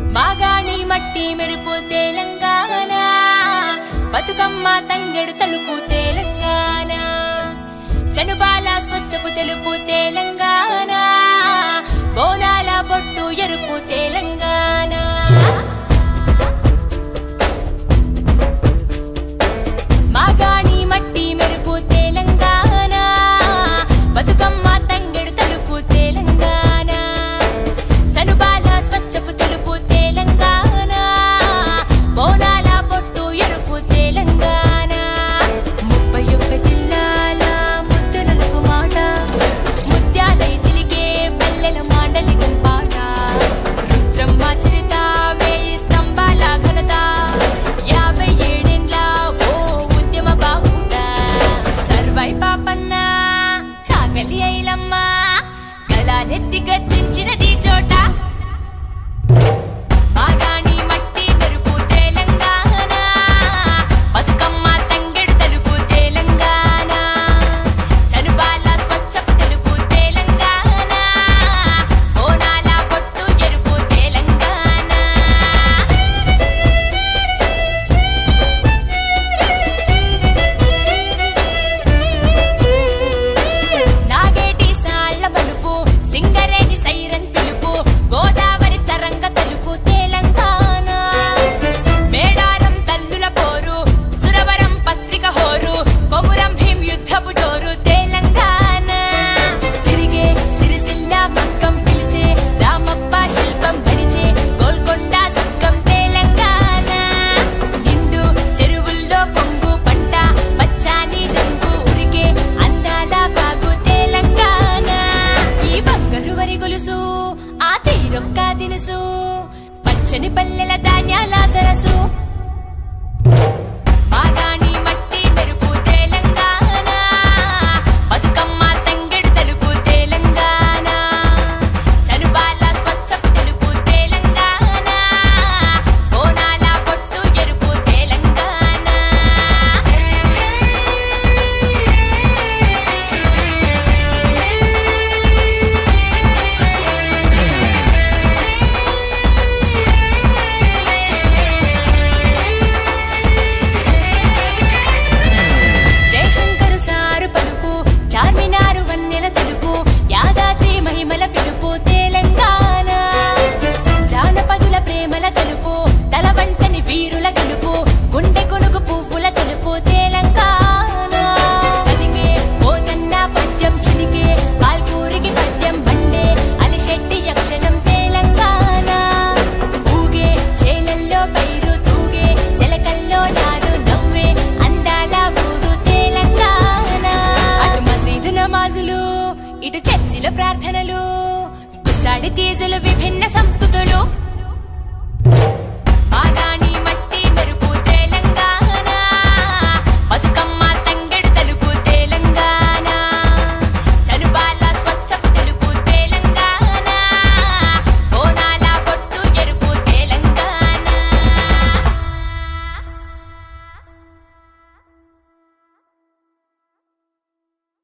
మాగాణి మట్టి మెరుపు తెలంగాణ, బతుకమ్మ తంగెడు తలుపు తెలంగాణ, చనుబాల స్వచ్ఛపు తెలుపు తెలంగాణ, బోనాల బొట్టు ఎరుపు తెలంగాణ. మాగాణి మట్టి మెరుపు తెలంగాణ, బతుకమ్మ తంగెడు తలుపు తెలంగాణ, చనుబాల స్వచ్ఛపు తెలుపు తెలంగాణ, బోనాల బొట్టు ఎరుపు తెలంగాణ. 31 జిల్లాల ముద్దులకు మాట, ముత్యాలై చిలికే పల్లెల మాండలికం పాట, రుద్రమ్మ చరిత వేయి స్తంభాల ఘనత, 57 ఏండ్ల ఓ ఉద్యమ బాహుట, సర్వై పాపన్న చాకలి ఐలమ్మ కళానెత్తి గర్జించినది చోట. మాగాణి మట్టి మెరుపు తెలంగాణ, బతుకమ్మ తంగెడు తెలుపు తెలంగాణ, చనుబాల స్వచ్ఛపు తెలుపు తెలంగాణ, బోనాల బొట్టు ఎరుపు తెలంగాణ. నాగేటి సాళ్ల బలుపు, సింగరేణి సైరన్ పిలుపు, గోదావరి తరంగ తెలుపు తెలంగాణ, మేడారం తల్లుల పోరు, సురవరం పత్రిక హోరు, కొమురం భీం యుద్ధపు జోరు తెలంగాణ. తిరిగే సిరిసిల్ల మక్కం పిలిచే, రామప్ప శిల్పం గడిచే, గోల్కొండ దుర్గం తెలంగాణ, నిండు చెరువుల్లో పొంగు పంట, పచ్చాని రంగు ఉరికే అందాల బాగు తెలంగాణ. ఈ బంగారు వరి గొలుసు, ఆ తీరొక్క దినుసు, పచ్చని పల్లెల ధాన్యాల సరసు. మాగాణి మట్టి మెరుపు తెలంగాణ, బతుకమ్మ తంగెడు తెలుపు తెలంగాణ, చనుబాల స్వచ్ఛపు తెలుపు తెలంగాణ, బోనాల బొట్టు ఎరుపు తెలంగాణ. జయశంకరు సారు పలుకు, చార్మినారు వన్నెల తెలుపు, యాదాద్రి మహిమల పిలుపు తెలంగాణ, జానపదుల ప్రేమల తెలుపు, తల వంచని వీరుల గెలుపు, గుండె కొనుగు పువ్వుల తెలుపు తెలంగాణ. కలిగే పోతన్న పద్యం చిలికే, పాల్పూరికి పద్యం బండే, అలిశెట్టి అక్షరం తెలంగాణ, ఊగే చేలల్లో పైరు తూగే, జలకల్లో నారు నవ్వే అందాల ఊరు తెలంగాణ. అటు మసీదు నమాజులు, ఇటు చర్చిలో ప్రార్థనలు, గుసాడి తీజులు, విభిన్న సంస్కృతులు.